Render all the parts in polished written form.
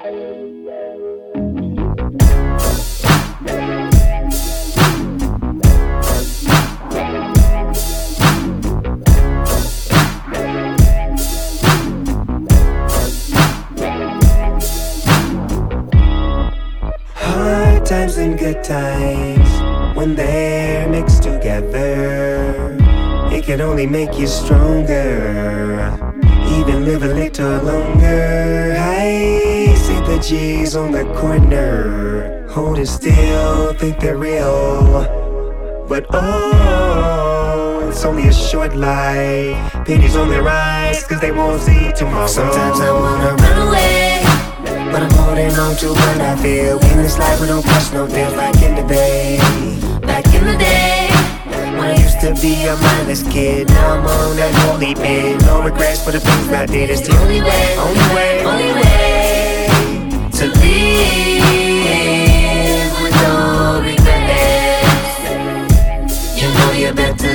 Hard times and good times, when they're mixed together, it can only make you stronger, even live a little longer. I see the G's on the corner, holding still, think they're real, but oh, it's only a short life. Pennies on their eyes, cause they won't see tomorrow. Sometimes I wanna run away, but I'm holding on to what I feel. In this life we don't catch no deals like in the day. Back in the day, when I used to be a mindless kid, now I'm on that holy bed. No regrets for the things I did. It's the only way, only way, only way to live with no regrets. You know you better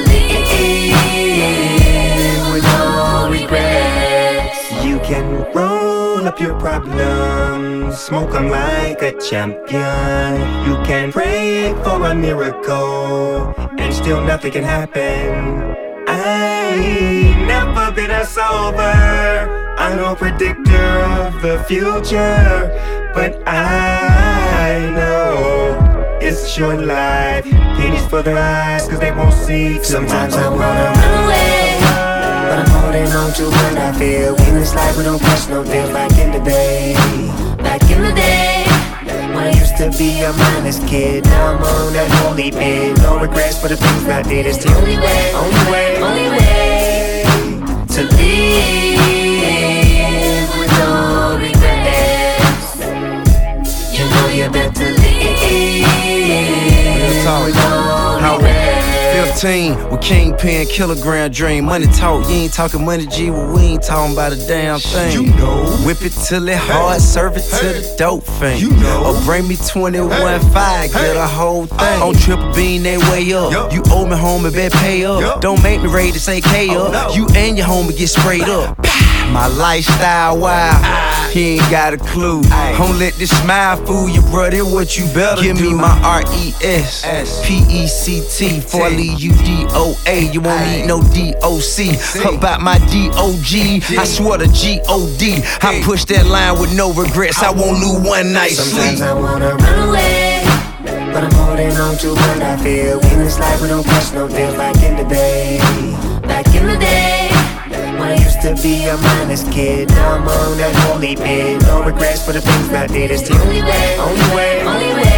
live with no regrets. You can roll up your problems, smoke them like a champion. You can pray for a miracle, and still nothing can happen. I ain't never been a solver, I'm no predictor of the future, but I know it's short life. Pennies for their eyes, cause they won't see tomorrow. Sometimes I wanna run away, but I'm holding on to what I feel. In this life we don't catch no deals like in the day. Back in the day, when I used to be a mindless kid, now I'm on that holy bed. No regrets for the things I did. It's the only way, only way, only way to live with no regrets. You know you better live with no regrets. 15 with Kingpin, kilogram dream. Money talk, you ain't talking money, G. Well, we ain't talking about a damn thing. You know. Whip it till it hard, serve it to the dope thing. You know. Or bring me 21.5, get a whole thing. On triple beam, they way up. You owe me, homie, better pay up. Don't make me ready to say K up. No. You and your homie get sprayed up. My lifestyle wild, he ain't got a clue. Don't let this smile fool you, brother. What you better give do. Me my RESPECT before I leave you DOA. You won't need no DOC. About my DOG, I swear to GOD. I push that line with no regrets. I won't lose one night's sleep. Sometimes I wanna run away, but I'm holding on to what I feel. In this life we don't catch no deals like in the day. Back in the day, when I used to be a mindless kid, now I'm on that holy bed. No regrets for the things I did. It's the only way, only way, only way